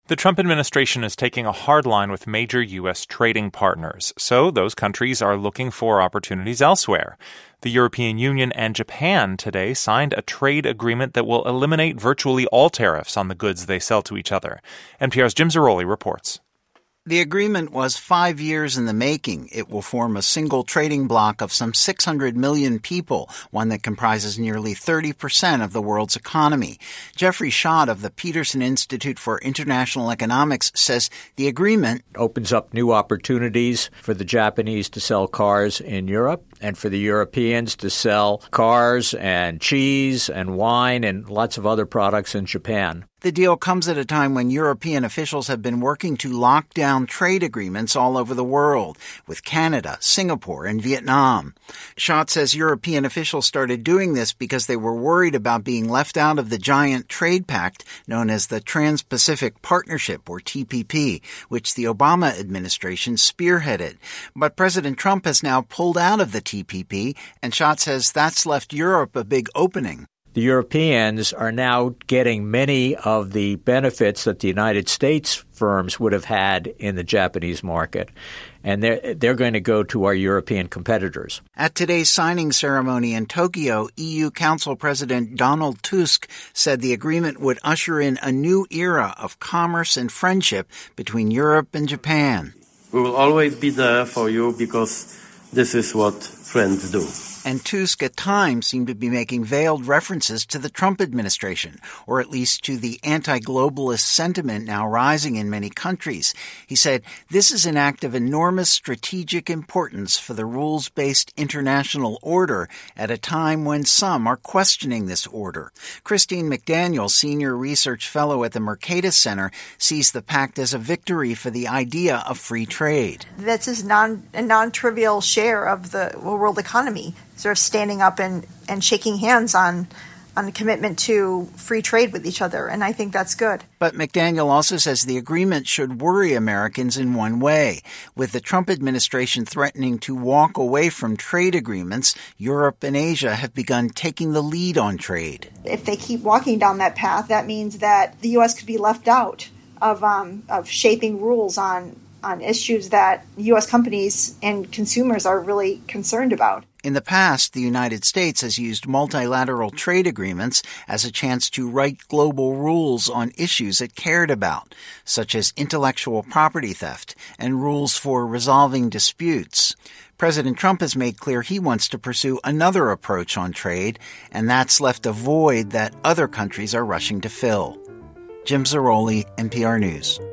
The Trump administration is taking a hard line with major U.S. trading partners, so those countries are looking for opportunities elsewhere. The European Union and Japan today signed a trade agreement that will eliminate virtually all tariffs on the goods they sell to each other. NPR's Jim Zarroli reports. The agreement was 5 years in the making. It will form a single trading bloc of some 600 million people, one that comprises nearly 30% of the world's economy. Jeffrey Schott of the Peterson Institute for International Economics says the agreement opens up new opportunities for the Japanese to sell cars in Europe and for the Europeans to sell cars and cheese and wine and lots of other products in Japan. The deal comes at a time when European officials have been working to lock down trade agreements all over the world, with Canada, Singapore, and Vietnam. Schott says European officials started doing this because they were worried about being left out of the giant trade pact known as the Trans-Pacific Partnership, or TPP, which the Obama administration spearheaded. But President Trump has now pulled out of the TPP, and Schott says that's left Europe a big opening. The Europeans are now getting many of the benefits that the United States firms would have had in the Japanese market, and they're going to go to our European competitors. At today's signing ceremony in Tokyo, EU Council President Donald Tusk said the agreement would usher in a new era of commerce and friendship between Europe and Japan. We will always be there for you because this is what friends do. And Tusk at times seemed to be making veiled references to the Trump administration, or at least to the anti-globalist sentiment now rising in many countries. He said, "This is an act of enormous strategic importance for the rules-based international order at a time when some are questioning this order." Christine McDaniel, senior research fellow at the Mercatus Center, sees the pact as a victory for the idea of free trade. This is a non-trivial share of the world economy, sort of standing up and shaking hands on a commitment to free trade with each other, and I think that's good. But McDaniel also says the agreement should worry Americans in one way. With the Trump administration threatening to walk away from trade agreements, Europe and Asia have begun taking the lead on trade. If they keep walking down that path, that means that the U.S. could be left out of shaping rules on issues that U.S. companies and consumers are really concerned about. In the past, the United States has used multilateral trade agreements as a chance to write global rules on issues it cared about, such as intellectual property theft and rules for resolving disputes. President Trump has made clear he wants to pursue another approach on trade, and that's left a void that other countries are rushing to fill. Jim Zarroli, NPR News.